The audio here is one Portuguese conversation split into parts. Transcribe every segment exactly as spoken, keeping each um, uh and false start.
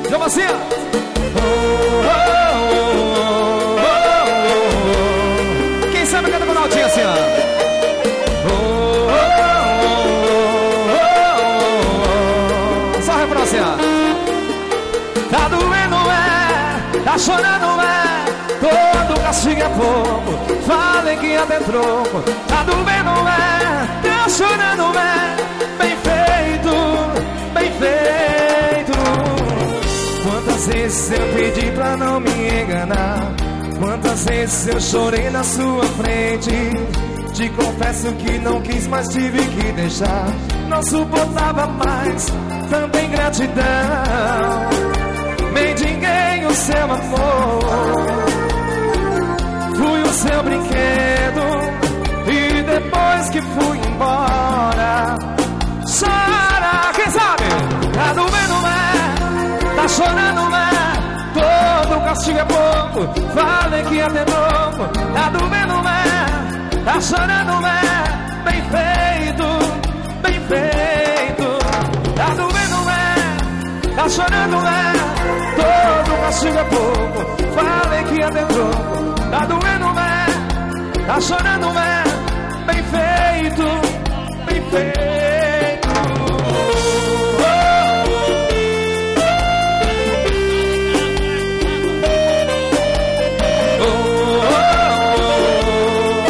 Chama assim, ó. Quem sabe canta com o Naldinho assim, ó. Só o refrão assim, ó. Tá doendo, é, tá chorando, é, todo castigo é pouco, falem que até troco. Tá doendo, é, tá chorando, é, bem feito, bem feito. Quantas vezes eu pedi pra não me enganar, quantas vezes eu chorei na sua frente. Te confesso que não quis, mas tive que deixar. Não suportava mais tanta ingratidão. Mendiguei o seu amor, fui o seu brinquedo, e depois que fui embora, chora, quem sabe? Tá doendo, é, tá chorando, é, todo castigo é pouco, falem que até novo. Tá doendo, é, tá chorando, é, bem feito, bem feito. Tá doendo, é, tá chorando, é, todo castigo é pouco, falem que até troco. Tá doendo, é, tá chorando, é, bem feito, bem feito. Oh, oh, oh,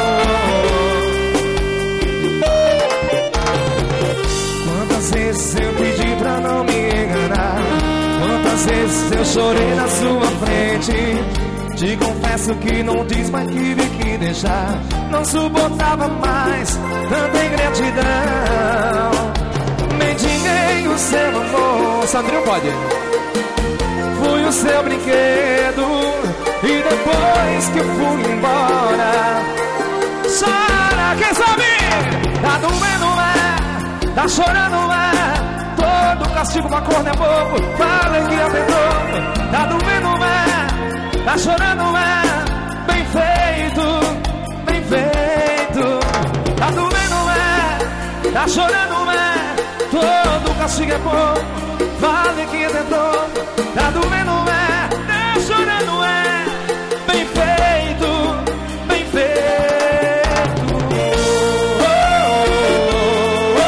oh. Quantas vezes eu pedi pra não me enganar, quantas vezes eu chorei na sua frente. Te confesso que não diz, mas tive que deixar. Não suportava mais tanta ingratidão. Mendiguei o seu amor, Sandrinho pode. Fui o seu brinquedo, e depois que fui embora, chora, quem sabe? Tá doendo, é, tá chorando, é, todo castigo uma cor é pouco, falem que apertou. Tá doendo, é, tá chorando, é, bem feito, bem feito. Tá doendo, é, tá chorando, é, todo castigo é pouco, vale que tentou. Tá doendo, é, tá chorando, é, bem feito, bem feito. Oh, oh,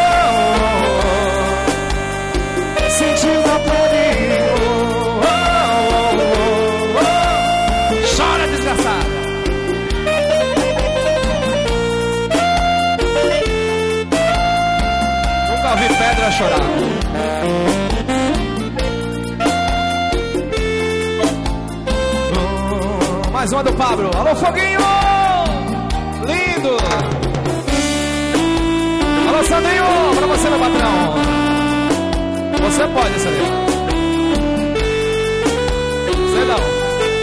oh, oh. Sentiu a pele. Pedra chorar. Oh, mais uma do Pablo. Alô, Foguinho! Lindo! Alô, Sandrinho! Pra você, meu patrão. Você pode, Sandrinho. Você não.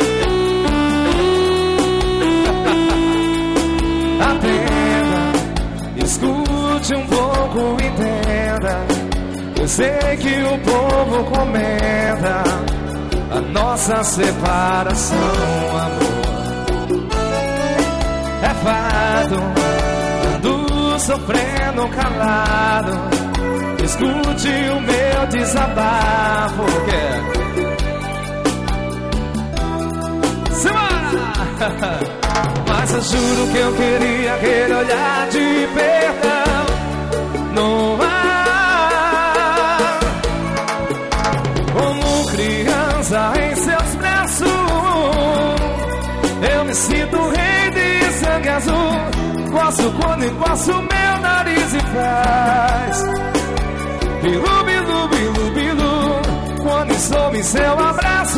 Atenda, escute um pouco, entenda. Eu sei que o povo comenta a nossa separação, amor. É fato, ando sofrendo calado. Escute o meu desabafo. O quê? Mas eu juro que eu queria aquele olhar de perdão. Não há como criança em seus braços. Eu me sinto rei de sangue azul. Coço quando encoço meu nariz e faz bilu, bilu, bilu, bilu. Quando estou em seu abraço,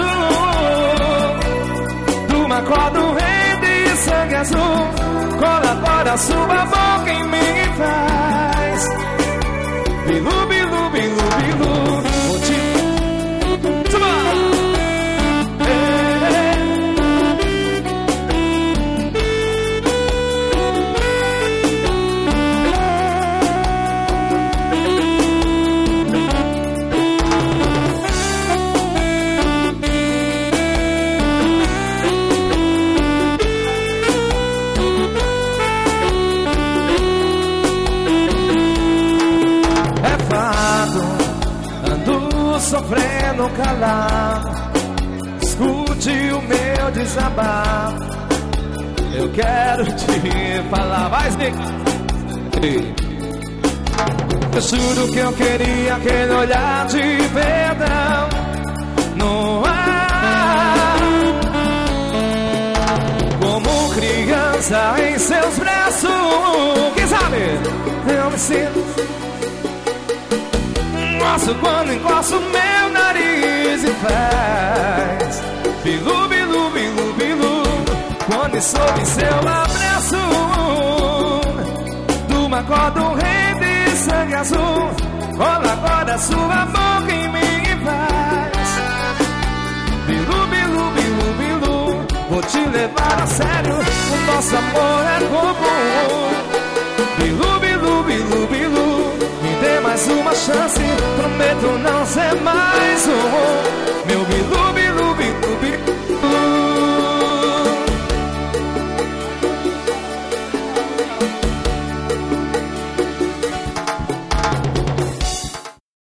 acordo rei de sangue azul. Colabora sua boca em mim e faz bilu, bilu, bilu, bilu. Vou te... não calar. Escute o meu desabafo. Eu quero te falar. Vai, Snick. Eu juro que eu queria aquele olhar de perdão no ar, como criança em seus braços. Quem sabe? Eu me sinto. Gosto quando encosto meu nariz e faz bilu, bilu, bilu, bilu. Quando sob seu abraço, durma acorda um rei de sangue azul. Rola agora sua boca em mim e faz bilu, bilu, bilu, bilu. Vou te levar a sério, o nosso amor é comum. Bilu, bilu, bilu, bilu. Me dê mais uma chance, prometo não ser mais um.